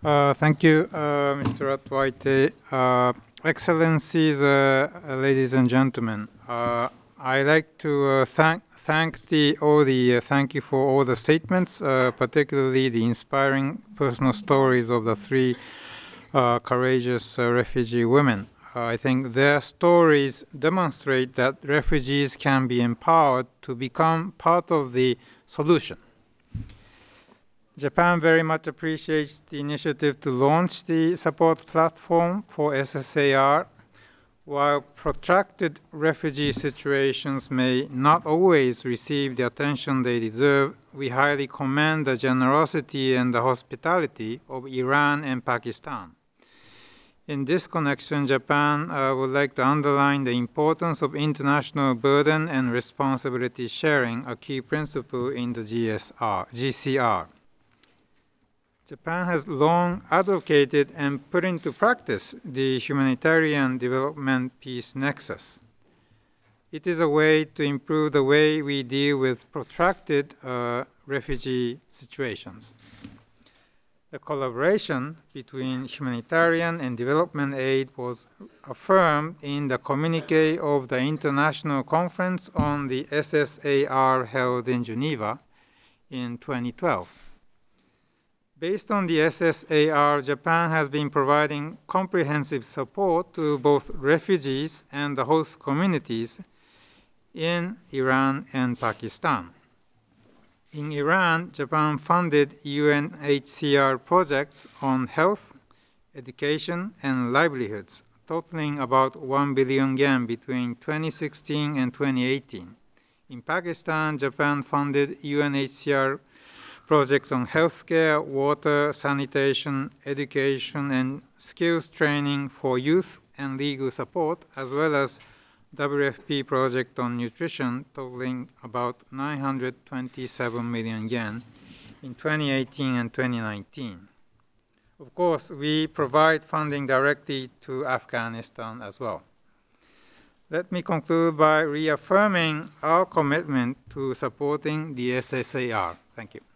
Thank you, Mr. Atwaite. Excellencies, ladies and gentlemen, I'd like to thank you for all the statements, particularly the inspiring personal stories of the three courageous refugee women. I think their stories demonstrate that refugees can be empowered to become part of the solution. Japan very much appreciates the initiative to launch the support platform for SSAR. While protracted refugee situations may not always receive the attention they deserve, we highly commend the generosity and the hospitality of Iran and Pakistan. In this connection, Japan would like to underline the importance of international burden and responsibility sharing, a key principle in the GCR. Japan has long advocated and put into practice the humanitarian development peace nexus. It is a way to improve the way we deal with protracted refugee situations. The collaboration between humanitarian and development aid was affirmed in the communique of the International Conference on the SSAR held in Geneva in 2012. Based on the SSAR, Japan has been providing comprehensive support to both refugees and the host communities in Iran and Pakistan. In Iran, Japan funded UNHCR projects on health, education, and livelihoods, totaling about 1 billion yen between 2016 and 2018. In Pakistan, Japan funded UNHCR projects on healthcare, water, sanitation, education, and skills training for youth and legal support, as well as WFP project on nutrition, totaling about 927 million yen in 2018 and 2019. Of course, we provide funding directly to Afghanistan as well. Let me conclude by reaffirming our commitment to supporting the SSAR. Thank you.